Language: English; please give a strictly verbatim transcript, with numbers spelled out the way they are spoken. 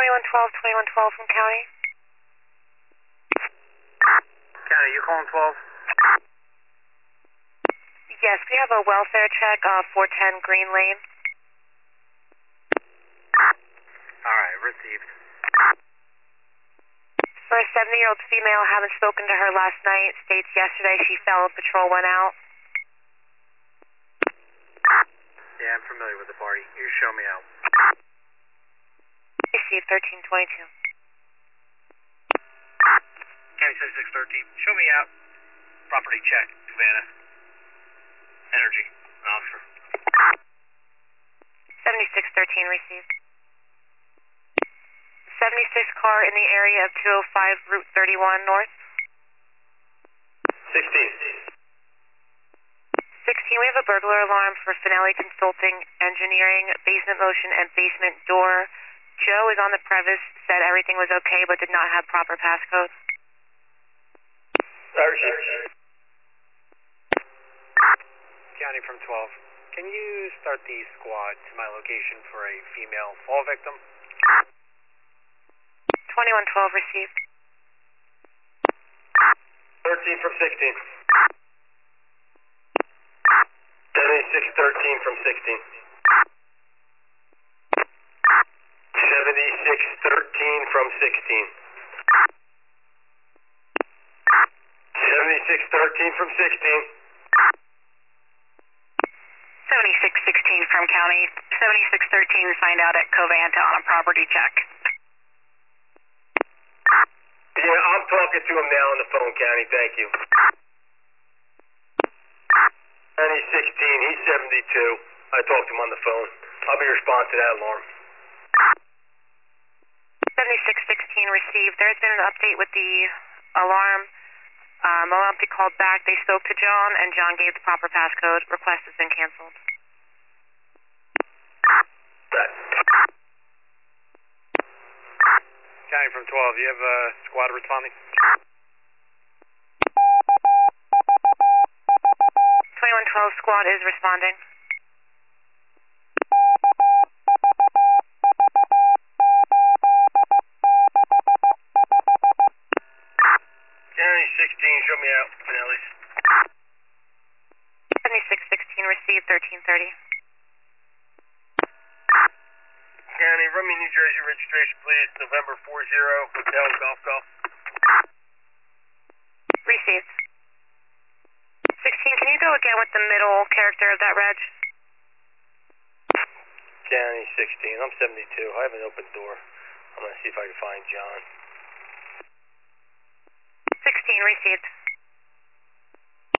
twenty-one twelve, twenty-one twelve from County. County, you calling twelve? Yes, we have a welfare check, uh, four ten Green Lane. Alright, received. For a seventy-year-old female, haven't spoken to her last night. States yesterday she fell, patrol went out. Yeah, I'm familiar with the party. You show me out. Received thirteen twenty-two. County seventy-six thirteen, show me out. Property check, Savannah. Energy, an officer. seventy-six thirteen received. seventy-six car in the area of two oh five Route thirty-one North. sixteen. sixteen, we have a burglar alarm for Finelli Consulting Engineering, basement motion and basement door. Joe is on the premise, said everything was okay but did not have proper passcode. County from twelve. Can you start the squad to my location for a female fall victim? twenty-one twelve received. thirteen from sixteen. seventy-six thirteen from sixteen. seventy-six thirteen from sixteen. seventy-six thirteen from sixteen. seventy-six sixteen from County. seventy-six thirteen find out at Covanta on a property check. Yeah, I'm talking to him now on the phone, County. Thank you. County sixteen, he's seventy-two. I talked to him on the phone. I'll be responding to that alarm. seventy-six sixteen received. There's been an update with the alarm. Um, Moempty called back. They spoke to John, and John gave the proper passcode. Request has been canceled. County from twelve, you have a squad responding? twenty-one twelve squad is responding. County sixteen, show me out, Finelli's. seventy-six sixteen received, thirteen thirty. County, run me New Jersey registration, please. November four zero, Hotel Golf Golf. Received. sixteen, can you go again with the middle character of that reg? County sixteen, I'm seventy-two. I have an open door. I'm going to see if I can find John. sixteen, received.